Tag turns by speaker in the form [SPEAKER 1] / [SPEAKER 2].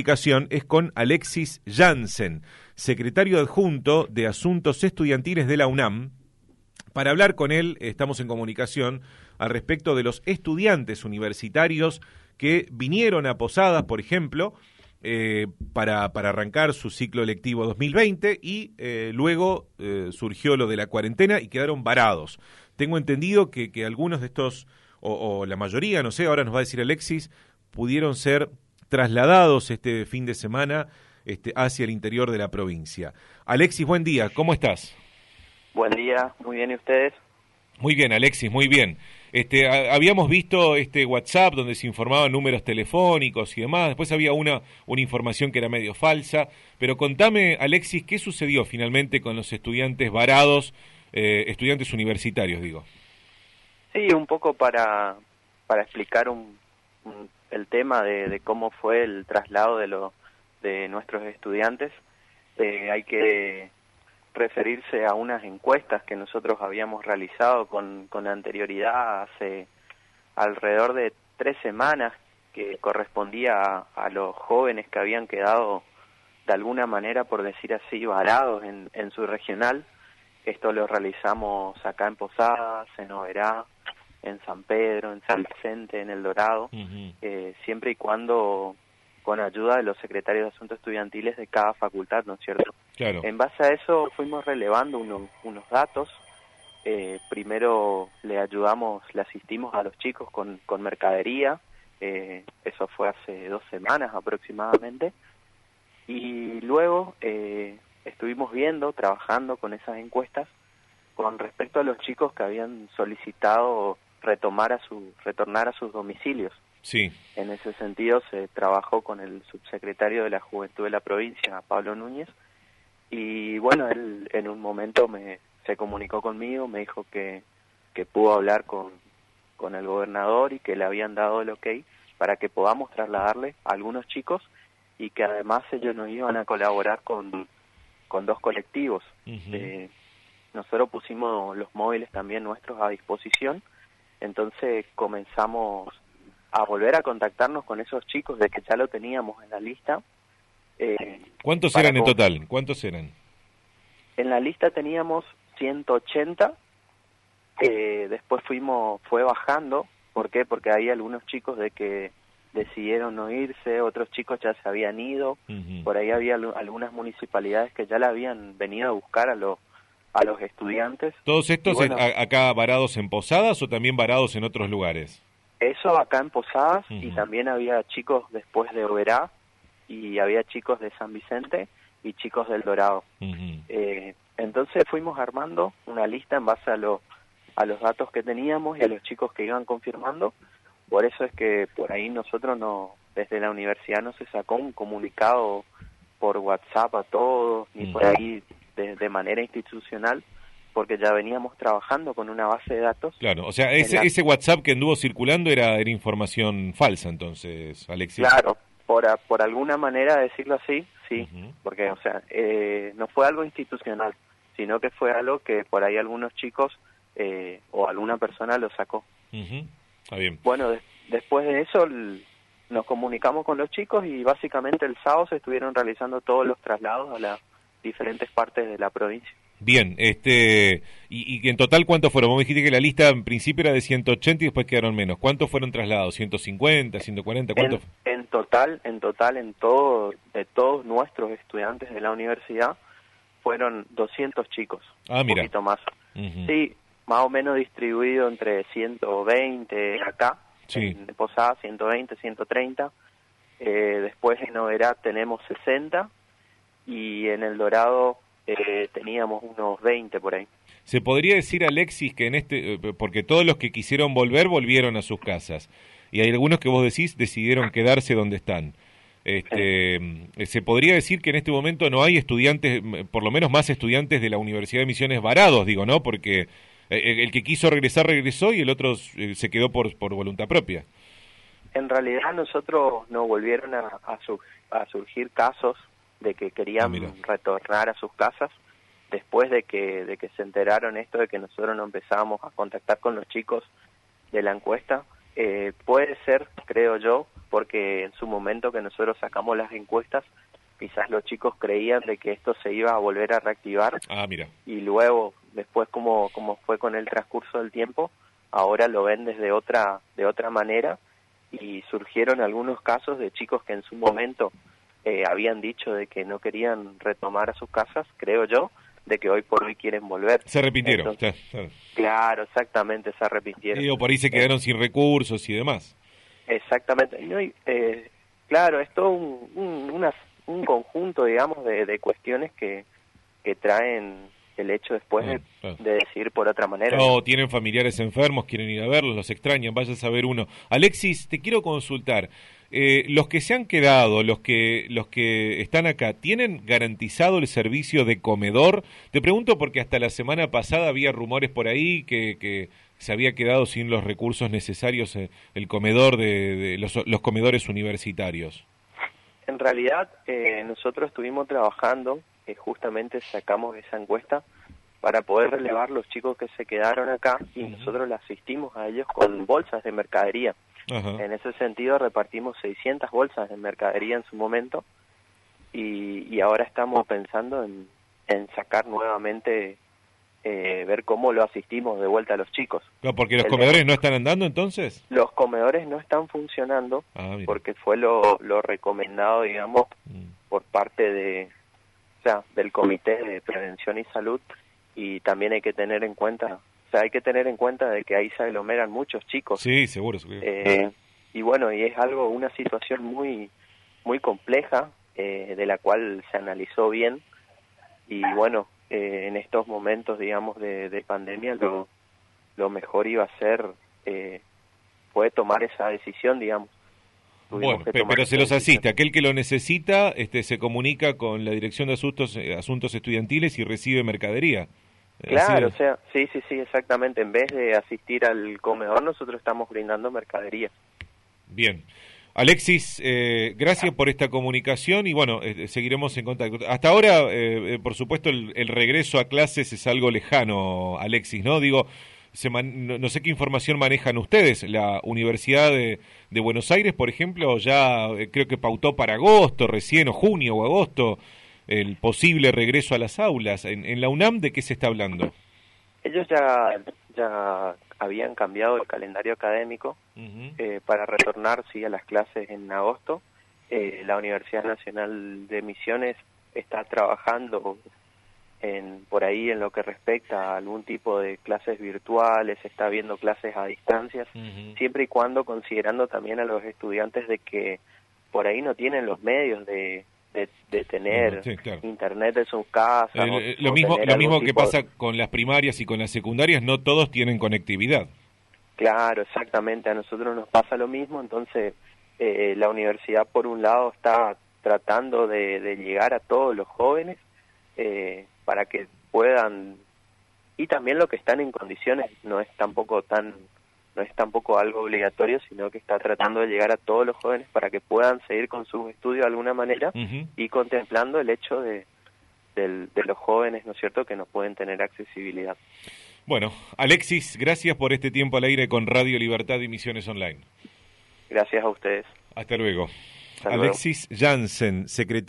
[SPEAKER 1] comunicación es con Alexis Jansen, secretario adjunto de Asuntos Estudiantiles de la UNAM. Para hablar con él estamos en comunicación al respecto de los estudiantes universitarios que vinieron a Posadas, por ejemplo, para arrancar su ciclo lectivo 2020 y luego surgió lo de la cuarentena y quedaron varados. Tengo entendido que algunos de estos, o la mayoría, no sé, ahora nos va a decir Alexis, pudieron ser trasladados este fin de semana hacia el interior de la provincia. Alexis, buen día, ¿cómo estás?
[SPEAKER 2] Buen día, muy bien, ¿y ustedes?
[SPEAKER 1] Muy bien, Alexis, muy bien. Habíamos visto WhatsApp donde se informaban números telefónicos y demás, después había una información que era medio falsa, pero contame, Alexis, ¿qué sucedió finalmente con los estudiantes varados, estudiantes universitarios, digo?
[SPEAKER 2] Sí, un poco para explicar el tema de cómo fue el traslado de nuestros estudiantes. Hay que referirse a unas encuestas que nosotros habíamos realizado con anterioridad hace alrededor de 3 semanas, que correspondía a los jóvenes que habían quedado de alguna manera, por decir así, varados en su regional. Esto lo realizamos acá en Posadas, en Oberá, en San Pedro, en San Vicente, en El Dorado, siempre y cuando con ayuda de los secretarios de Asuntos Estudiantiles de cada facultad, ¿no es cierto?
[SPEAKER 1] Claro.
[SPEAKER 2] En base a eso fuimos relevando unos datos. Primero le asistimos a los chicos con mercadería, eso fue hace 2 semanas aproximadamente, y luego estuvimos trabajando con esas encuestas con respecto a los chicos que habían solicitado retornar a sus domicilios.
[SPEAKER 1] Sí.
[SPEAKER 2] En ese sentido se trabajó con el subsecretario de la Juventud de la provincia, Pablo Núñez, y bueno, él en un momento se comunicó conmigo, me dijo que pudo hablar con el gobernador y que le habían dado el ok para que podamos trasladarle a algunos chicos y que además ellos nos iban a colaborar con 2 colectivos. Nosotros pusimos los móviles también nuestros a disposición, entonces comenzamos a volver a contactarnos con esos chicos de que ya lo teníamos en la lista.
[SPEAKER 1] ¿Cuántos eran en total? ¿Cuántos eran?
[SPEAKER 2] En la lista teníamos 180, después fue bajando. ¿Por qué? Porque hay algunos chicos de que decidieron no irse, otros chicos ya se habían ido, por ahí había algunas municipalidades que ya la habían venido a buscar a los estudiantes.
[SPEAKER 1] ¿Todos estos acá varados en Posadas o también varados en otros lugares?
[SPEAKER 2] Eso acá en Posadas, y también había chicos después de Oberá, y había chicos de San Vicente y chicos del Dorado. Entonces fuimos armando una lista en base a los datos que teníamos y a los chicos que iban confirmando. Por eso es que por ahí nosotros desde la universidad no se sacó un comunicado por WhatsApp a todos, ni por ahí de manera institucional, porque ya veníamos trabajando con una base de datos.
[SPEAKER 1] Claro, o sea, ese WhatsApp que anduvo circulando era información falsa, entonces, Alexis.
[SPEAKER 2] Claro, por alguna manera decirlo así, sí, porque, o sea, no fue algo institucional, sino que fue algo que por ahí algunos chicos o alguna persona lo sacó.
[SPEAKER 1] Está bien.
[SPEAKER 2] Bueno, después de eso nos comunicamos con los chicos y básicamente el sábado se estuvieron realizando todos los traslados a las diferentes partes de la provincia.
[SPEAKER 1] Bien, y en total, ¿cuántos fueron? Vos me dijiste que la lista en principio era de 180 y después quedaron menos. ¿Cuántos fueron trasladados? ¿150, 140? ¿Cuántos?
[SPEAKER 2] En total, de todos nuestros estudiantes de la universidad, fueron 200 chicos.
[SPEAKER 1] Ah, mira.
[SPEAKER 2] Un poquito más. Sí, más o menos distribuido entre 120 acá,
[SPEAKER 1] sí.
[SPEAKER 2] En Posadas, 120, 130. Después en Oberá tenemos 60 y en El Dorado teníamos unos 20 por ahí.
[SPEAKER 1] Se podría decir, Alexis, que porque todos los que quisieron volvieron a sus casas, y hay algunos que vos decís decidieron quedarse donde están. Se podría decir que en este momento no hay estudiantes, por lo menos más estudiantes de la Universidad de Misiones varados, digo, ¿no? Porque el que quiso regresar regresó y el otro se quedó por voluntad propia.
[SPEAKER 2] En realidad nosotros nos volvieron a surgir casos de que querían retornar a sus casas después de que se enteraron esto de que nosotros no empezábamos a contactar con los chicos de la encuesta. Puede ser, creo yo, porque en su momento que nosotros sacamos las encuestas, quizás los chicos creían de que esto se iba a volver a reactivar.
[SPEAKER 1] Mira.
[SPEAKER 2] Y luego, después como fue con el transcurso del tiempo, ahora lo ven de otra manera, y surgieron algunos casos de chicos que en su momento habían dicho de que no querían retomar a sus casas, creo yo, de que hoy por hoy quieren volver.
[SPEAKER 1] Se arrepintieron.
[SPEAKER 2] Entonces, claro, exactamente, se arrepintieron.
[SPEAKER 1] O por ahí se quedaron sin recursos y demás.
[SPEAKER 2] Exactamente. No, claro, es todo un conjunto, digamos, de cuestiones que traen el hecho después de decidir por otra manera.
[SPEAKER 1] O tienen familiares enfermos, quieren ir a verlos, los extrañan, vaya a saber uno. Alexis, te quiero consultar. Los que se han quedado, los que están acá, ¿tienen garantizado el servicio de comedor? Te pregunto porque hasta la semana pasada había rumores por ahí que se había quedado sin los recursos necesarios el comedor de los comedores universitarios.
[SPEAKER 2] En realidad, nosotros estuvimos trabajando, justamente sacamos esa encuesta para poder relevar los chicos que se quedaron acá, y nosotros le asistimos a ellos con bolsas de mercadería. En ese sentido repartimos 600 bolsas de mercadería en su momento, y ahora estamos pensando en sacar nuevamente, ver cómo lo asistimos de vuelta a los chicos.
[SPEAKER 1] No, porque los comedores no están andando entonces.
[SPEAKER 2] Los comedores no están funcionando porque fue lo recomendado, digamos, por parte del Comité de Prevención y Salud, y también hay que tener en cuenta, de que ahí se aglomeran muchos chicos.
[SPEAKER 1] Sí, seguro.
[SPEAKER 2] Y bueno, y es una situación muy muy compleja, de la cual se analizó bien, y bueno, en estos momentos, digamos, de pandemia, lo mejor iba a ser, fue tomar esa decisión, digamos.
[SPEAKER 1] Bueno, pero se los asiste. Aquel que lo necesita se comunica con la Dirección de Asuntos Estudiantiles y recibe mercadería.
[SPEAKER 2] Claro, o sea, sí, exactamente. En vez de asistir al comedor, nosotros estamos brindando mercadería.
[SPEAKER 1] Bien. Alexis, gracias por esta comunicación y bueno, seguiremos en contacto. Hasta ahora, por supuesto, el regreso a clases es algo lejano, Alexis, ¿no? Digo, no sé qué información manejan ustedes. La Universidad de Buenos Aires, por ejemplo, ya creo que pautó para agosto, recién, o junio o agosto, el posible regreso a las aulas. En la UNAM, ¿de qué se está hablando?
[SPEAKER 2] Ellos ya habían cambiado el calendario académico para retornar a las clases en agosto. La Universidad Nacional de Misiones está trabajando por ahí en lo que respecta a algún tipo de clases virtuales, está viendo clases a distancias, siempre y cuando considerando también a los estudiantes de que por ahí no tienen los medios de tener internet en sus casas.
[SPEAKER 1] Lo mismo que pasa con las primarias y con las secundarias, no todos tienen conectividad.
[SPEAKER 2] Claro, exactamente, a nosotros nos pasa lo mismo, entonces la universidad por un lado está tratando de llegar a todos los jóvenes para que puedan, y también los que están en condiciones, no es tampoco algo obligatorio, sino que está tratando de llegar a todos los jóvenes para que puedan seguir con sus estudios de alguna manera, y contemplando el hecho de los jóvenes, ¿no es cierto?, que no pueden tener accesibilidad.
[SPEAKER 1] Bueno, Alexis, gracias por este tiempo al aire con Radio Libertad y Misiones Online.
[SPEAKER 2] Gracias a ustedes.
[SPEAKER 1] Hasta luego.
[SPEAKER 2] Hasta luego.
[SPEAKER 1] Alexis Jansen, secretario